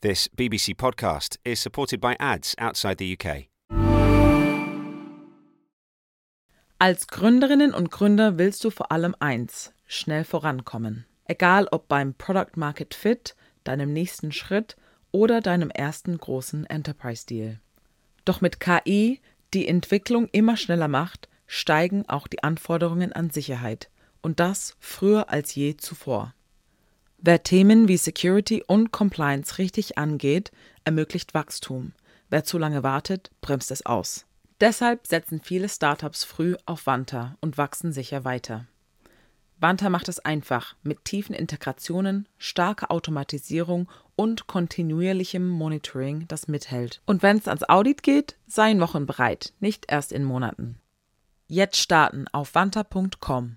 This BBC podcast is supported by ads outside the UK. Als Gründerinnen und Gründer willst du vor allem eins: schnell vorankommen. Egal ob beim Product Market Fit, deinem nächsten Schritt oder deinem ersten großen Enterprise-Deal. Doch mit KI, die Entwicklung immer schneller macht, steigen auch die Anforderungen an Sicherheit. Und das früher als je zuvor. Wer Themen wie Security und Compliance richtig angeht, ermöglicht Wachstum. Wer zu lange wartet, bremst es aus. Deshalb setzen viele Startups früh auf Vanta und wachsen sicher weiter. Vanta macht es einfach mit tiefen Integrationen, starker Automatisierung und kontinuierlichem Monitoring, das mithält. Und wenn es ans Audit geht, seien Wochen bereit, nicht erst in Monaten. Jetzt starten auf vanta.com.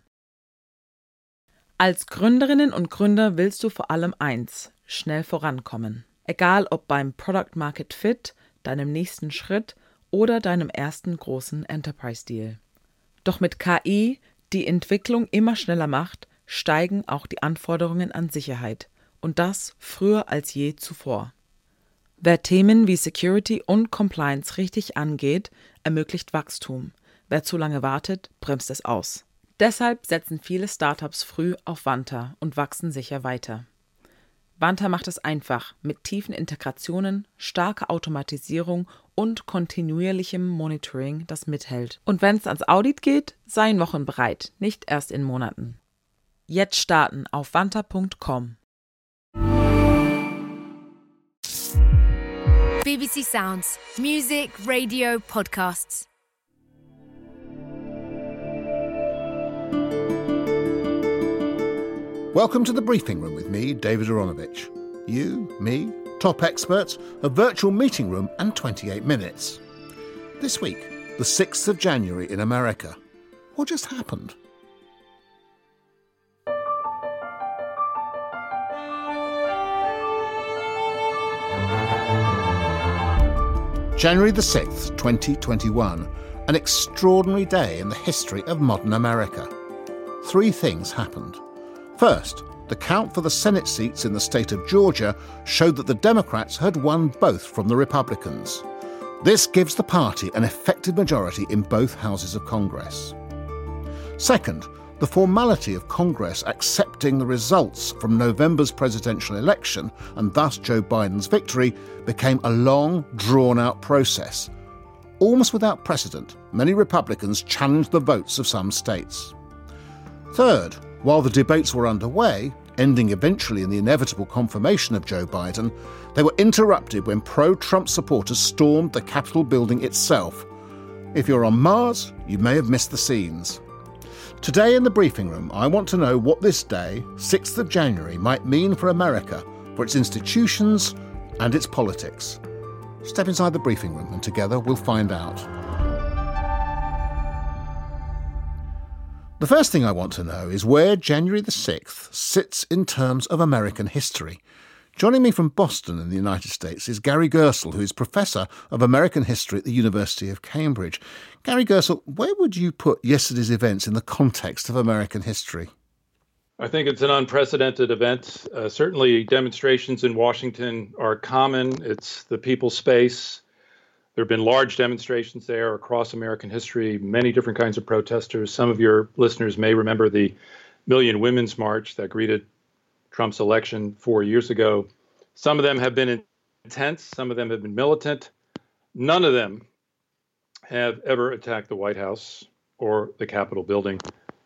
Als Gründerinnen und Gründer willst du vor allem eins: schnell vorankommen. Egal ob beim Product Market Fit, deinem nächsten Schritt oder deinem ersten großen Enterprise-Deal. Doch mit KI, die Entwicklung immer schneller macht, steigen auch die Anforderungen an Sicherheit. Und das früher als je zuvor. Wer Themen wie Security und Compliance richtig angeht, ermöglicht Wachstum. Wer zu lange wartet, bremst es aus. Deshalb setzen viele Startups früh auf Vanta und wachsen sicher weiter. Vanta macht es einfach mit tiefen Integrationen, starker Automatisierung und kontinuierlichem Monitoring, das mithält. Und wenn es ans Audit geht, seien Wochen bereit, nicht erst in Monaten. Jetzt starten auf vanta.com. BBC Sounds. Music, radio, podcasts. Welcome to the Briefing Room with me, David Aronovich. You, me, top experts, a virtual meeting room and 28 minutes. This week, the 6th of January in America. What just happened? January the 6th, 2021. An extraordinary day in the history of modern America. 3 things happened. First, the count for the Senate seats in the state of Georgia showed that the Democrats had won both from the Republicans. This gives the party an effective majority in both houses of Congress. Second, the formality of Congress accepting the results from November's presidential election, and thus Joe Biden's victory, became a long, drawn-out process. Almost without precedent, many Republicans challenged the votes of some states. Third, while the debates were underway, ending eventually in the inevitable confirmation of Joe Biden, they were interrupted when pro-Trump supporters stormed the Capitol building itself. If you're on Mars, you may have missed the scenes. Today in the Briefing Room, I want to know what this day, 6th of January, might mean for America, for its institutions and its politics. Step inside the Briefing Room and together we'll find out. The first thing I want to know is where January the 6th sits in terms of American history. Joining me from Boston in the United States is Gary Gerstle, who is Professor of American History at the University of Cambridge. Gary Gerstle, where would you put yesterday's events in the context of American history? I think it's an unprecedented event. Certainly demonstrations in Washington are common. It's the people's space. There have been large demonstrations there across American history, many different kinds of protesters. Some of your listeners may remember the Million Women's March that greeted Trump's election 4 years ago. Some of them have been intense. Some of them have been militant. None of them have ever attacked the White House or the Capitol building.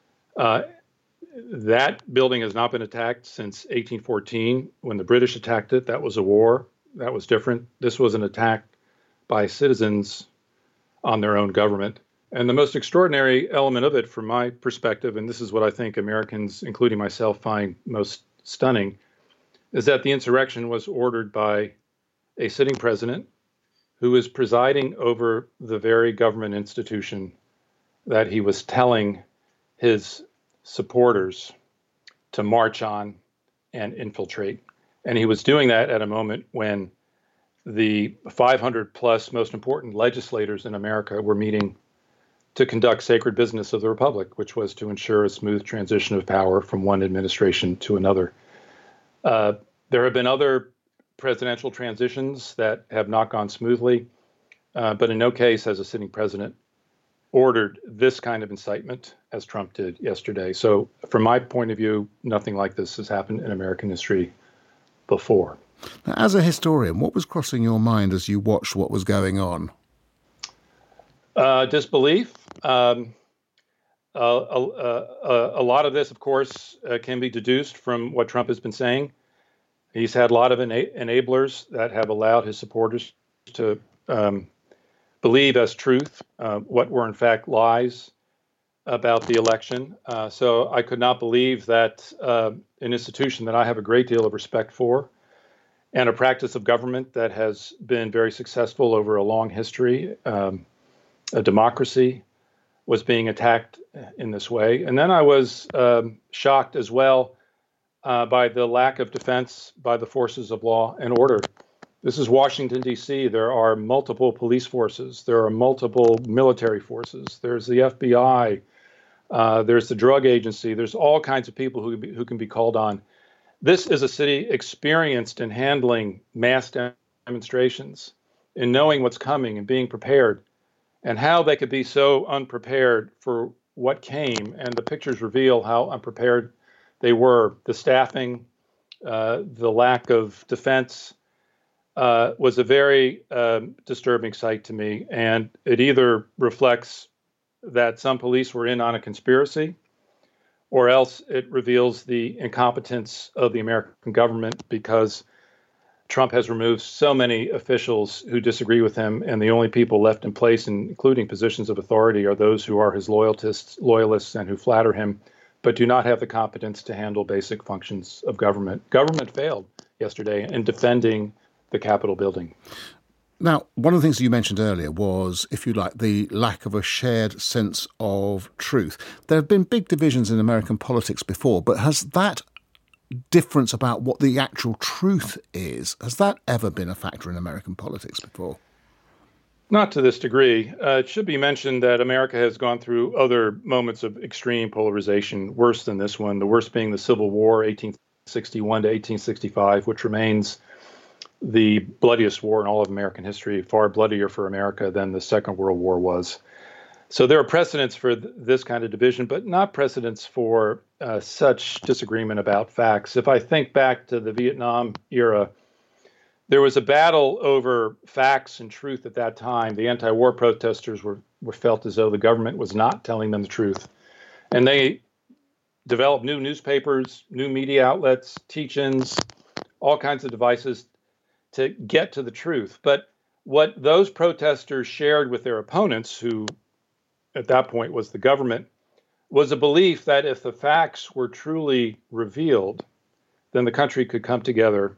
That building has not been attacked since 1814 when the British attacked it. That was a war. That was different. This was an attack by citizens on their own government. And the most extraordinary element of it, from my perspective, and this is what I think Americans, including myself, find most stunning, is that the insurrection was ordered by a sitting president who is presiding over the very government institution that he was telling his supporters to march on and infiltrate. And he was doing that at a moment when the 500 plus most important legislators in America were meeting to conduct sacred business of the Republic, which was to ensure a smooth transition of power from one administration to another. There have been other presidential transitions that have not gone smoothly, but in no case has a sitting president ordered this kind of incitement as Trump did yesterday. So from my point of view, nothing like this has happened in American history before. Now, as a historian, what was crossing your mind as you watched what was going on? Disbelief. A lot of this, of course, can be deduced from what Trump has been saying. He's had a lot of enablers that have allowed his supporters to believe as truth what were in fact lies about the election. So I could not believe that an institution that I have a great deal of respect for and a practice of government that has been very successful over a long history, a democracy, was being attacked in this way. And then I was shocked as well by the lack of defense by the forces of law and order. This is Washington, D.C. There are multiple police forces. There are multiple military forces. There's the FBI. There's the drug agency. There's all kinds of people who can be called on. This is a city experienced in handling mass demonstrations, in knowing what's coming and being prepared, and how they could be so unprepared for what came. And the pictures reveal how unprepared they were. The staffing, the lack of defense, was a very disturbing sight to me. And it either reflects that some police were in on a conspiracy, or else it reveals the incompetence of the American government, because Trump has removed so many officials who disagree with him, and the only people left in place, including positions of authority, are those who are his loyalists and who flatter him, but do not have the competence to handle basic functions of government. Government failed yesterday in defending the Capitol building. Now, one of the things you mentioned earlier was, if you like, the lack of a shared sense of truth. There have been big divisions in American politics before, but has that difference about what the actual truth is, has that ever been a factor in American politics before? Not to this degree. It should be mentioned that America has gone through other moments of extreme polarization, worse than this one, the worst being the Civil War, 1861 to 1865, which remains the bloodiest war in all of American history, far bloodier for America than the Second World War was. So there are precedents for this kind of division, but not precedents for such disagreement about facts. If I think back to the Vietnam era, there was a battle over facts and truth at that time. The anti-war protesters were felt as though the government was not telling them the truth. And they developed new newspapers, new media outlets, teach-ins, all kinds of devices to get to the truth. But what those protesters shared with their opponents, who at that point was the government, was a belief that if the facts were truly revealed, then the country could come together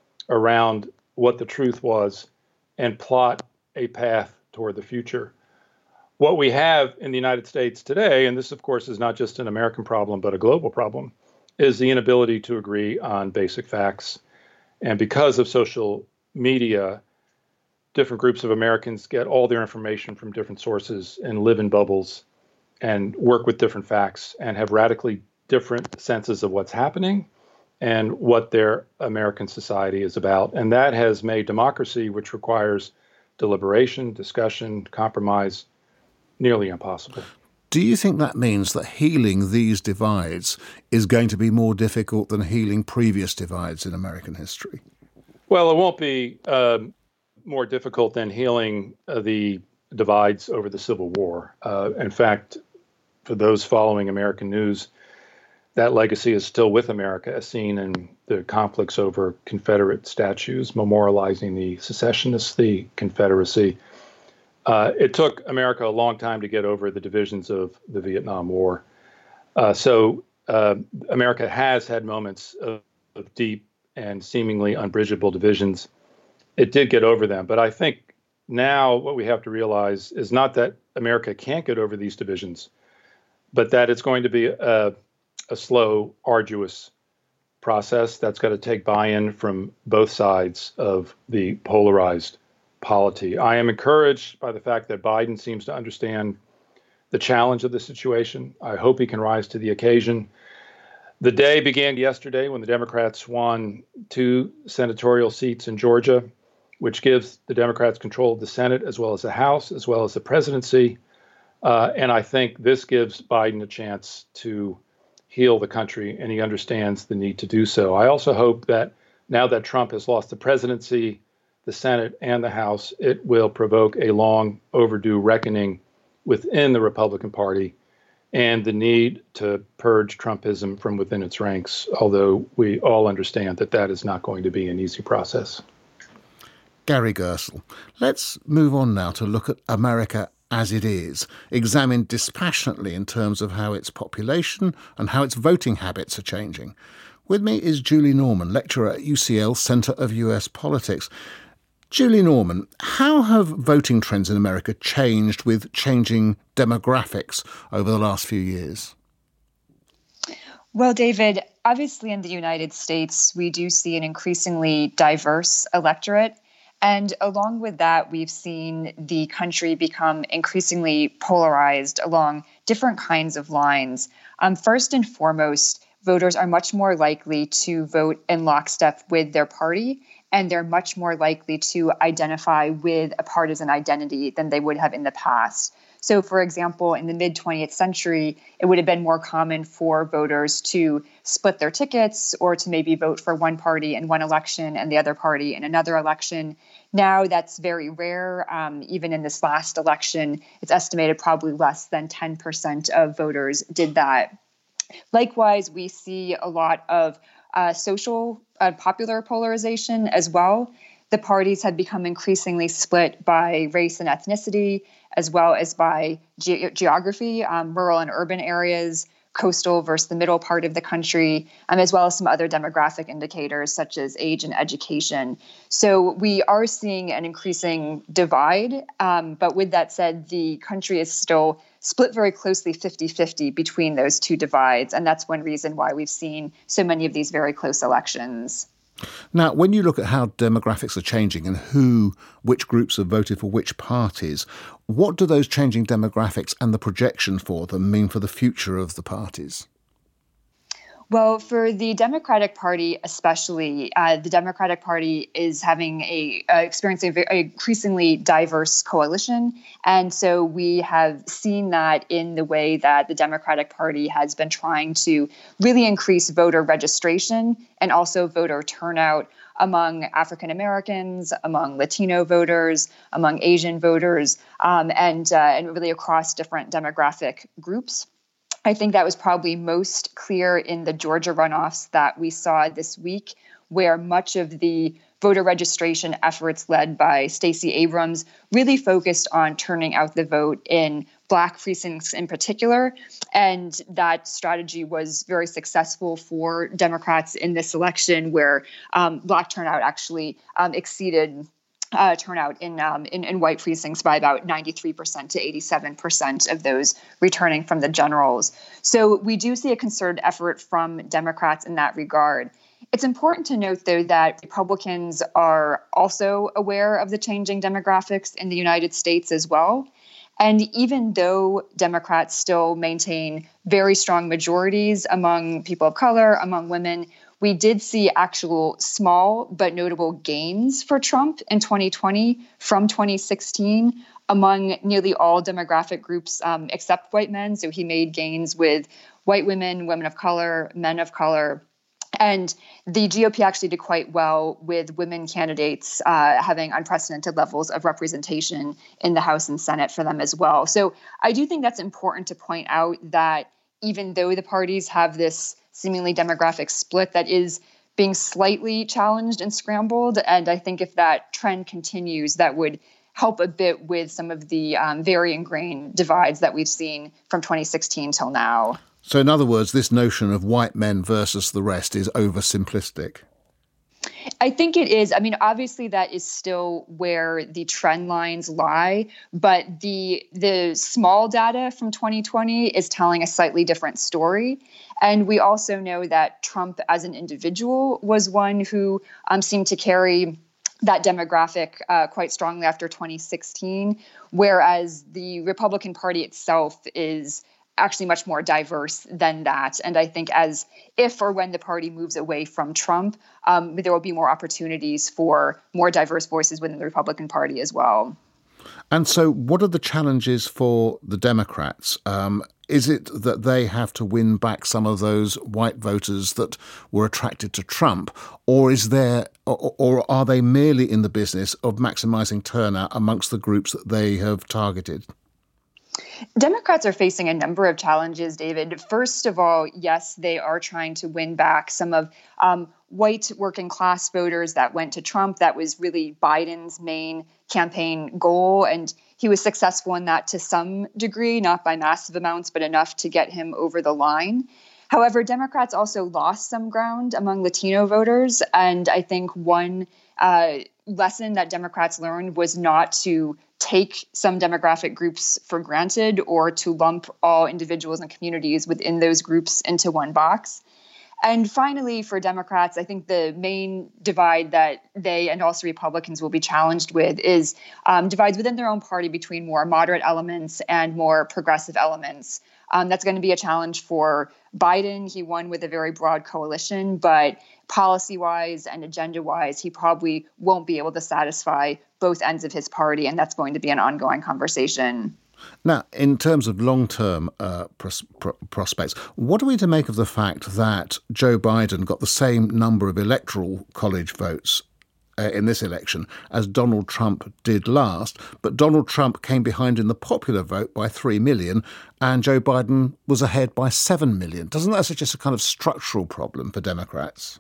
around what the truth was and plot a path toward the future. What we have in the United States today, and this of course is not just an American problem, but a global problem, is the inability to agree on basic facts. And because of social media, different groups of Americans get all their information from different sources and live in bubbles and work with different facts and have radically different senses of what's happening and what their American society is about. And that has made democracy, which requires deliberation, discussion, compromise, nearly impossible. Do you think that means that healing these divides is going to be more difficult than healing previous divides in American history? Well, it won't be more difficult than healing the divides over the Civil War. In fact, for those following American news, that legacy is still with America, as seen in the conflicts over Confederate statues memorializing the secessionists, the Confederacy. It took America a long time to get over the divisions of the Vietnam War. So America has had moments of deep and seemingly unbridgeable divisions. It did get over them. But I think now what we have to realize is not that America can't get over these divisions, but that it's going to be a slow, arduous process that's got to take buy-in from both sides of the polarized polity. I am encouraged by the fact that Biden seems to understand the challenge of the situation. I hope he can rise to the occasion. The day began yesterday when the Democrats won 2 senatorial seats in Georgia, which gives the Democrats control of the Senate as well as the House, as well as the presidency. And I think this gives Biden a chance to heal the country, and he understands the need to do so. I also hope that now that Trump has lost the presidency, the Senate, and the House, it will provoke a long overdue reckoning within the Republican Party and the need to purge Trumpism from within its ranks, although we all understand that that is not going to be an easy process. Gary Gerstle, let's move on now to look at America as it is, examined dispassionately in terms of how its population and how its voting habits are changing. With me is Julie Norman, lecturer at UCL Centre of US Politics. Julie Norman, how have voting trends in America changed with changing demographics over the last few years? Well, David, obviously in the United States, we do see an increasingly diverse electorate. And along with that, we've seen the country become increasingly polarized along different kinds of lines. First and foremost, voters are much more likely to vote in lockstep with their party, and they're much more likely to identify with a partisan identity than they would have in the past. So, for example, in the mid-20th century, it would have been more common for voters to split their tickets or to maybe vote for one party in one election and the other party in another election. Now that's very rare. Even in this last election, it's estimated probably less than 10% of voters did that. Likewise, we see a lot of social popular polarization as well. The parties have become increasingly split by race and ethnicity, as well as by geography, rural and urban areas, coastal versus the middle part of the country, as well as some other demographic indicators such as age and education. So we are seeing an increasing divide. But with that said, the country is still split very closely 50-50 between those two divides. And that's one reason why we've seen so many of these very close elections. Now, when you look at how demographics are changing and which groups have voted for which parties, what do those changing demographics and the projection for them mean for the future of the parties? Well, for the Democratic Party especially, the Democratic Party is having experiencing an increasingly diverse coalition. And so we have seen that in the way that the Democratic Party has been trying to really increase voter registration and also voter turnout among African Americans, among Latino voters, among Asian voters, and really across different demographic groups. I think that was probably most clear in the Georgia runoffs that we saw this week, where much of the voter registration efforts led by Stacey Abrams really focused on turning out the vote in Black precincts in particular. And that strategy was very successful for Democrats in this election, where Black turnout actually exceeded turnout in white precincts by about 93% to 87% of those returning from the generals. So we do see a concerted effort from Democrats in that regard. It's important to note, though, that Republicans are also aware of the changing demographics in the United States as well. And even though Democrats still maintain very strong majorities among people of color, among women, we did see actual small but notable gains for Trump in 2020 from 2016 among nearly all demographic groups except white men. So he made gains with white women, women of color, men of color. And the GOP actually did quite well with women candidates having unprecedented levels of representation in the House and Senate for them as well. So I do think that's important to point out that even though the parties have this seemingly demographic split that is being slightly challenged and scrambled, and I think if that trend continues, that would help a bit with some of the very ingrained divides that we've seen from 2016 till now. So in other words, this notion of white men versus the rest is oversimplistic. I think it is. I mean, obviously, that is still where the trend lines lie. But the small data from 2020 is telling a slightly different story. And we also know that Trump as an individual was one who seemed to carry that demographic quite strongly after 2016, whereas the Republican Party itself is actually much more diverse than that. And I think if or when the party moves away from Trump, there will be more opportunities for more diverse voices within the Republican Party as well. And so what are the challenges for the Democrats? Is it that they have to win back some of those white voters that were attracted to Trump, or are they merely in the business of maximising turnout amongst the groups that they have targeted? Democrats are facing a number of challenges, David. First of all, yes, they are trying to win back some of white working class voters that went to Trump. That was really Biden's main campaign goal. And he was successful in that to some degree, not by massive amounts, but enough to get him over the line. However, Democrats also lost some ground among Latino voters. And I think one lesson that Democrats learned was not to take some demographic groups for granted or to lump all individuals and communities within those groups into one box. And finally, for Democrats, I think the main divide that they and also Republicans will be challenged with is divides within their own party between more moderate elements and more progressive elements. That's going to be a challenge for Biden. He won with a very broad coalition, but policy-wise and agenda-wise, he probably won't be able to satisfy both ends of his party, and that's going to be an ongoing conversation. Now, in terms of long-term prospects, what are we to make of the fact that Joe Biden got the same number of electoral college votes in this election as Donald Trump did last, but Donald Trump came behind in the popular vote by 3 million and Joe Biden was ahead by 7 million? Doesn't that suggest a kind of structural problem for Democrats?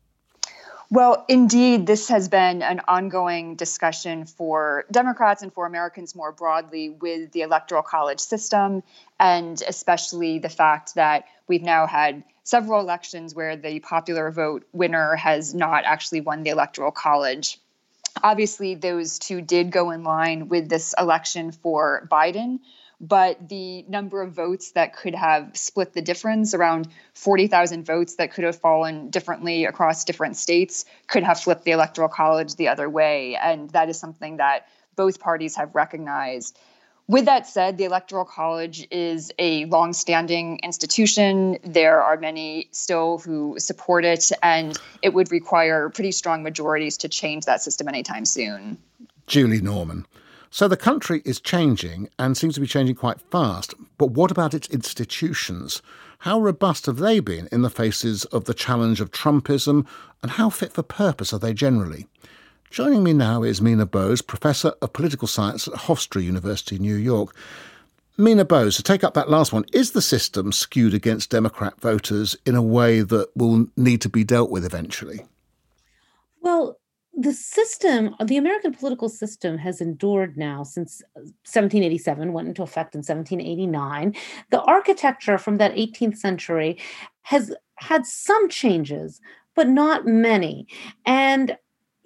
Well, indeed, this has been an ongoing discussion for Democrats and for Americans more broadly with the Electoral College system, and especially the fact that we've now had several elections where the popular vote winner has not actually won the Electoral College. Obviously, those two did go in line with this election for Biden, but the number of votes that could have split the difference, around 40,000 votes that could have fallen differently across different states, could have flipped the Electoral College the other way. And that is something that both parties have recognized. With that said, the Electoral College is a longstanding institution. There are many still who support it, and it would require pretty strong majorities to change that system anytime soon. Julie Norman. So the country is changing and seems to be changing quite fast. But what about its institutions? How robust have they been in the faces of the challenge of Trumpism, and how fit for purpose are they generally? Joining me now is Mina Bose, Professor of Political Science at Hofstra University, New York. Mina Bose, to take up that last one, is the system skewed against Democrat voters in a way that will need to be dealt with eventually? Well, the American political system has endured now since 1787, went into effect in 1789. The architecture from that 18th century has had some changes, but not many. And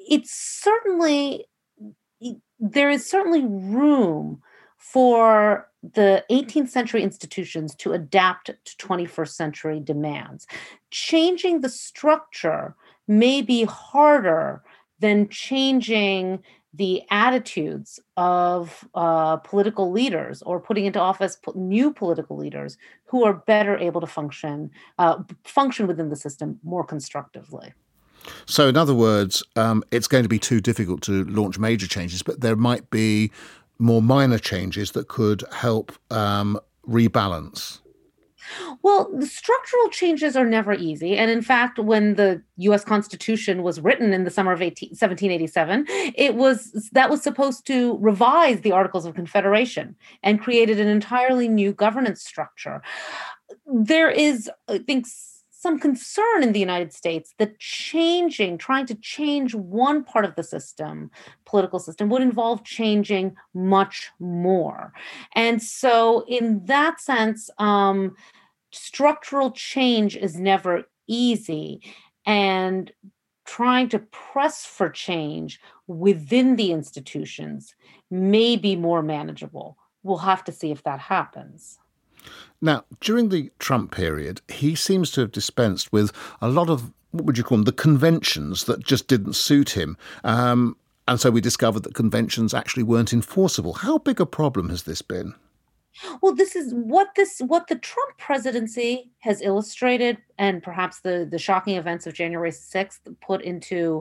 there is certainly room for the 18th century institutions to adapt to 21st century demands. Changing the structure may be harder than changing the attitudes of political leaders or putting into office new political leaders who are better able to function within the system more constructively. So in other words, it's going to be too difficult to launch major changes, but there might be more minor changes that could help rebalance. Well, the structural changes are never easy. And in fact, when the U.S. Constitution was written in the summer of 1787, that was supposed to revise the Articles of Confederation and created an entirely new governance structure. There is, I think, some concern in the United States that trying to change one part of the system, political system, would involve changing much more. And so in that sense, structural change is never easy, and trying to press for change within the institutions may be more manageable. We'll have to see if that happens. Now, during the Trump period, he seems to have dispensed with a lot of, what would you call them, the conventions that just didn't suit him. And so we discovered that conventions actually weren't enforceable. How big a problem has this been? Well, this is what the Trump presidency has illustrated, and perhaps the shocking events of January 6th put into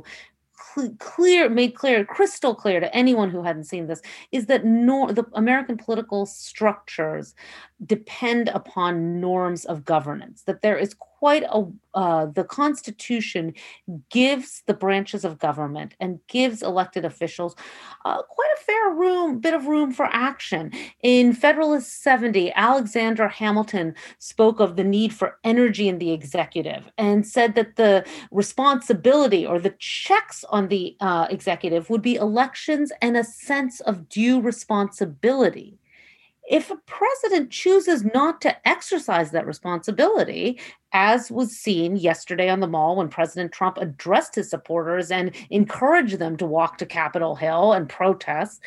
crystal clear to anyone who hadn't seen this, is that the American political structures depend upon norms of governance, that there is quite the Constitution gives the branches of government and gives elected officials quite a bit of room for action. In Federalist 70, Alexander Hamilton spoke of the need for energy in the executive and said that the responsibility or the checks on the executive would be elections and a sense of due responsibility. If a president chooses not to exercise that responsibility, as was seen yesterday on the Mall when President Trump addressed his supporters and encouraged them to walk to Capitol Hill and protest,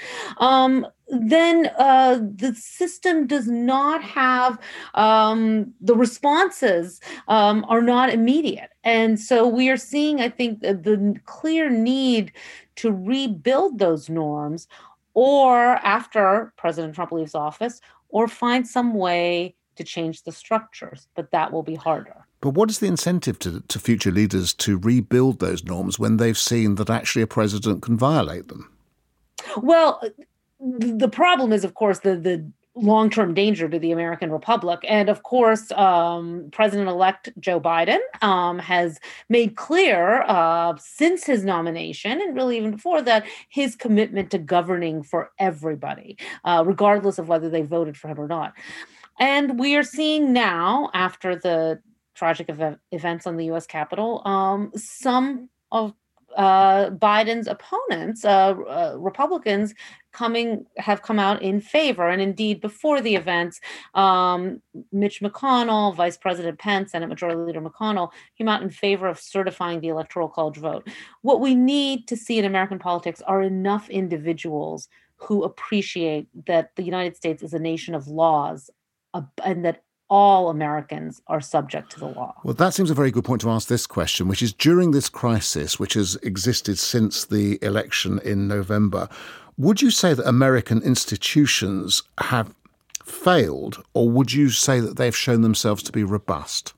then the system does not have, the responses are not immediate. And so we are seeing, I think, the clear need to rebuild those norms, or after President Trump leaves office, or find some way to change the structures. But that will be harder. But what is the incentive to future leaders to rebuild those norms when they've seen that actually a president can violate them? Well, the problem is, of course, the long-term danger to the American Republic. And of course, President-elect Joe Biden has made clear since his nomination, and really even before that, his commitment to governing for everybody, regardless of whether they voted for him or not. And we are seeing now, after the tragic events on the U.S. Capitol, some of Biden's opponents, Republicans, have come out in favor. And indeed, before the events, Mitch McConnell, Vice President Pence, Senate Majority Leader McConnell came out in favor of certifying the Electoral College vote. What we need to see in American politics are enough individuals who appreciate that the United States is a nation of laws, and that all Americans are subject to the law. Well, that seems a very good point to ask this question, which is, during this crisis, which has existed since the election in November, would you say that American institutions have failed, or would you say that they've shown themselves to be robust?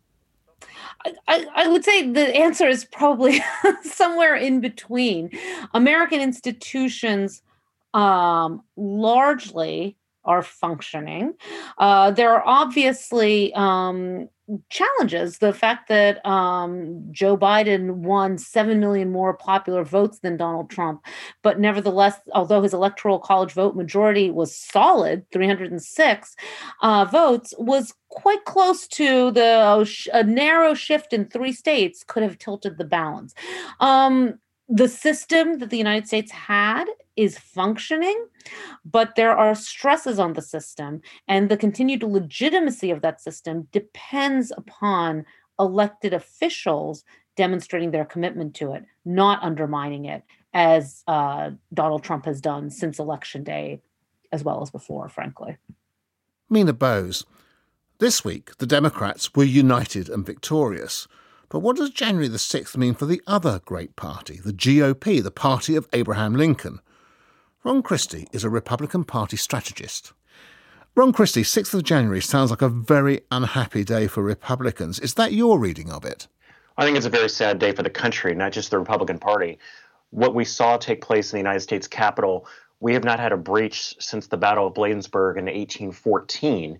I would say the answer is probably somewhere in between. American institutions largely are functioning. There are obviously challenges. The fact that Joe Biden won 7 million more popular votes than Donald Trump, but nevertheless, although his Electoral College vote majority was solid, 306 votes, was quite close to a narrow shift in 3 states could have tilted the balance. The system that the United States had is functioning, but there are stresses on the system, and the continued legitimacy of that system depends upon elected officials demonstrating their commitment to it, not undermining it, as Donald Trump has done since Election Day, as well as before, frankly. Meena Bose, this week the Democrats were united and victorious. But what does January the 6th mean for the other great party, the GOP, the party of Abraham Lincoln? Ron Christie is a Republican Party strategist. Ron Christie, 6th of January sounds like a very unhappy day for Republicans. Is that your reading of it? I think it's a very sad day for the country, not just the Republican Party. What we saw take place in the United States Capitol, we have not had a breach since the Battle of Bladensburg in 1814.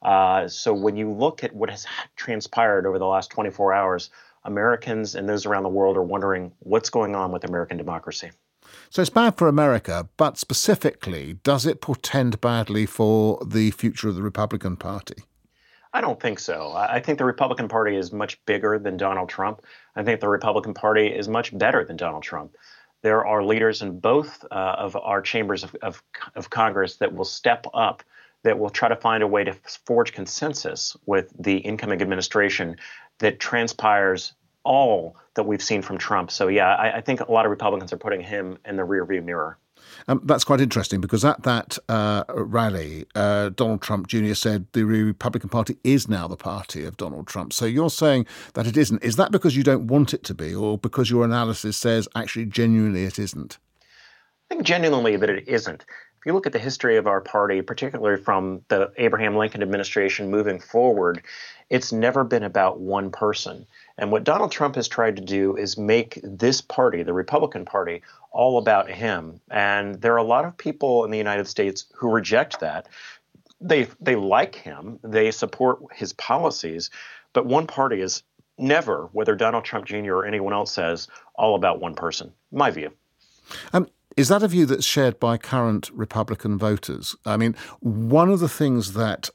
So when you look at what has transpired over the last 24 hours, Americans and those around the world are wondering what's going on with American democracy. So it's bad for America, but specifically, does it portend badly for the future of the Republican Party? I don't think so. I think the Republican Party is much bigger than Donald Trump. I think the Republican Party is much better than Donald Trump. There are leaders in both of our chambers of Congress that will step up, that will try to find a way to forge consensus with the incoming administration that transpires all that we've seen from Trump. So, yeah, I think a lot of Republicans are putting him in the rearview mirror. That's quite interesting, because at that rally, Donald Trump Jr. said the Republican Party is now the party of Donald Trump. So you're saying that it isn't. Is that because you don't want it to be, or because your analysis says actually genuinely it isn't? I think genuinely that it isn't. If you look at the history of our party, particularly from the Abraham Lincoln administration moving forward, it's never been about one person. And what Donald Trump has tried to do is make this party, the Republican Party, all about him. And there are a lot of people in the United States who reject that. They like him, they support his policies, but one party is never, whether Donald Trump Jr. or anyone else says, all about one person. My view. Is that a view that's shared by current Republican voters? I mean, one of the things that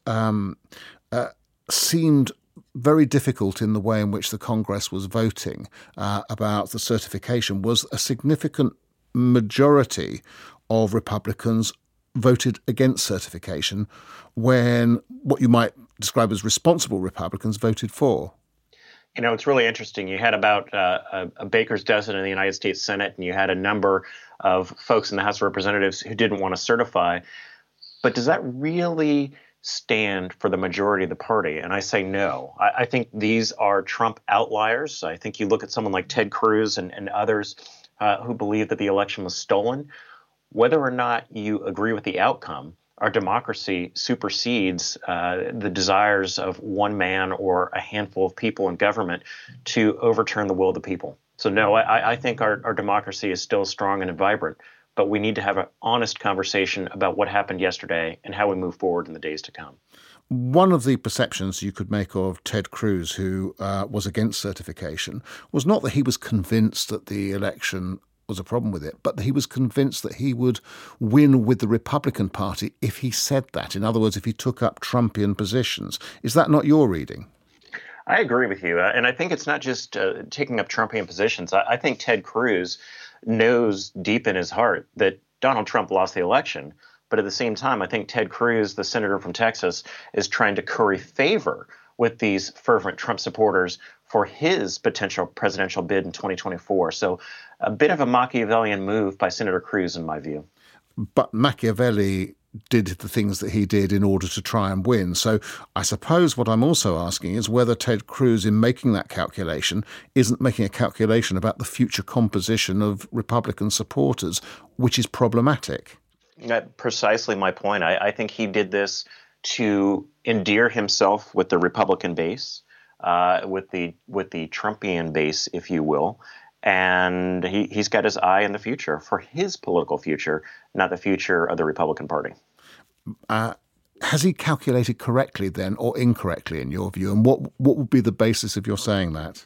seemed very difficult in the way in which the Congress was voting about the certification was a significant majority of Republicans voted against certification when what you might describe as responsible Republicans voted for. You know, it's really interesting. You had about a baker's dozen in the United States Senate, and you had a number of folks in the House of Representatives who didn't want to certify. But does that really stand for the majority of the party? And I say no. I think these are Trump outliers. I think you look at someone like Ted Cruz and others who believe that the election was stolen. Whether or not you agree with the outcome, our democracy supersedes the desires of one man or a handful of people in government to overturn the will of the people. So no, I think our democracy is still strong and vibrant, but we need to have an honest conversation about what happened yesterday and how we move forward in the days to come. One of the perceptions you could make of Ted Cruz, who was against certification, was not that he was convinced that the election was a problem with it, but that he was convinced that he would win with the Republican Party if he said that. In other words, if he took up Trumpian positions. Is that not your reading? I agree with you. And I think it's not just taking up Trumpian positions. I think Ted Cruz knows deep in his heart that Donald Trump lost the election. But at the same time, I think Ted Cruz, the senator from Texas, is trying to curry favor with these fervent Trump supporters for his potential presidential bid in 2024. So a bit of a Machiavellian move by Senator Cruz, in my view. But Machiavelli did the things that he did in order to try and win. So I suppose what I'm also asking is whether Ted Cruz, in making that calculation, isn't making a calculation about the future composition of Republican supporters, which is problematic. That's precisely my point. I think he did this to endear himself with the Republican base, with the Trumpian base, if you will. And he's got his eye in the future for his political future, not the future of the Republican Party. Has he calculated correctly then, or incorrectly in your view? And what would be the basis of your saying that?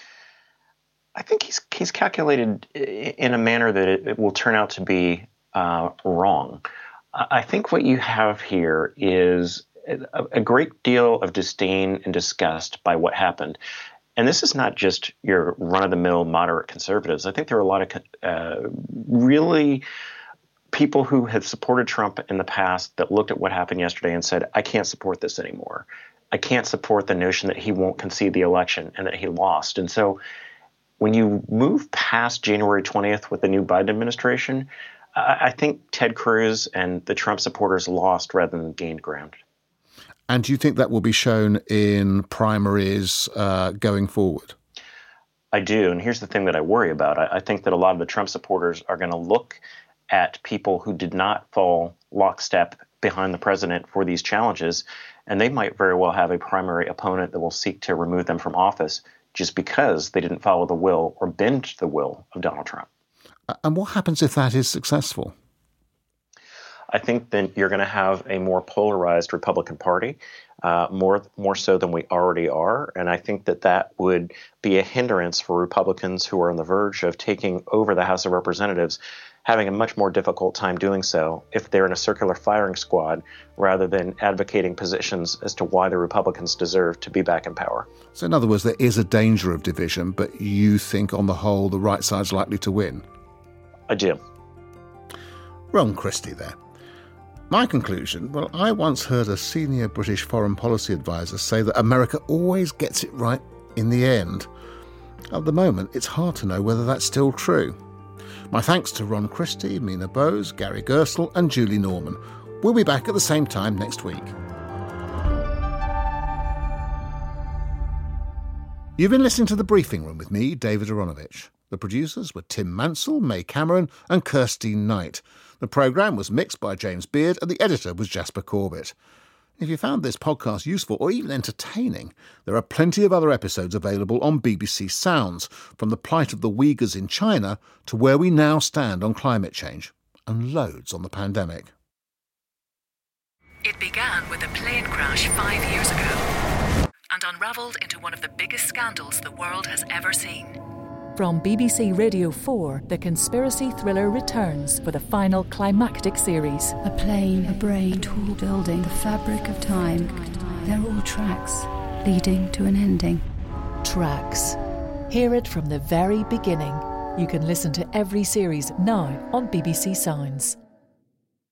I think he's calculated in a manner that it will turn out to be wrong. I think what you have here is a great deal of disdain and disgust by what happened. And this is not just your run-of-the-mill moderate conservatives. I think there are a lot of really people who have supported Trump in the past that looked at what happened yesterday and said, I can't support this anymore. I can't support the notion that he won't concede the election and that he lost. And so when you move past January 20th with the new Biden administration, I think Ted Cruz and the Trump supporters lost rather than gained ground. And do you think that will be shown in primaries going forward? I do. And here's the thing that I worry about. I think that a lot of the Trump supporters are going to look at people who did not fall lockstep behind the president for these challenges, and they might very well have a primary opponent that will seek to remove them from office just because they didn't follow the will or bend to the will of Donald Trump. And what happens if that is successful? I think then you're going to have a more polarized Republican Party, more so than we already are. And I think that would be a hindrance for Republicans who are on the verge of taking over the House of Representatives, having a much more difficult time doing so if they're in a circular firing squad rather than advocating positions as to why the Republicans deserve to be back in power. So in other words, there is a danger of division, but you think on the whole the right side's likely to win? I do. Ron Christie there. My conclusion, well, I once heard a senior British foreign policy advisor say that America always gets it right in the end. At the moment, it's hard to know whether that's still true. My thanks to Ron Christie, Mina Bowes, Gary Gerstle and Julie Norman. We'll be back at the same time next week. You've been listening to The Briefing Room with me, David Aronovich. The producers were Tim Mansell, May Cameron and Kirsty Knight. The programme was mixed by James Beard and the editor was Jasper Corbett. If you found this podcast useful or even entertaining, there are plenty of other episodes available on BBC Sounds, from the plight of the Uyghurs in China to where we now stand on climate change, and loads on the pandemic. It began with a plane crash 5 years ago and unravelled into one of the biggest scandals the world has ever seen. From BBC Radio 4, the conspiracy thriller returns for the final climactic series. A plane, a brain, tall building, the fabric of time. They're all tracks leading to an ending. Tracks. Hear it from the very beginning. You can listen to every series now on BBC Sounds.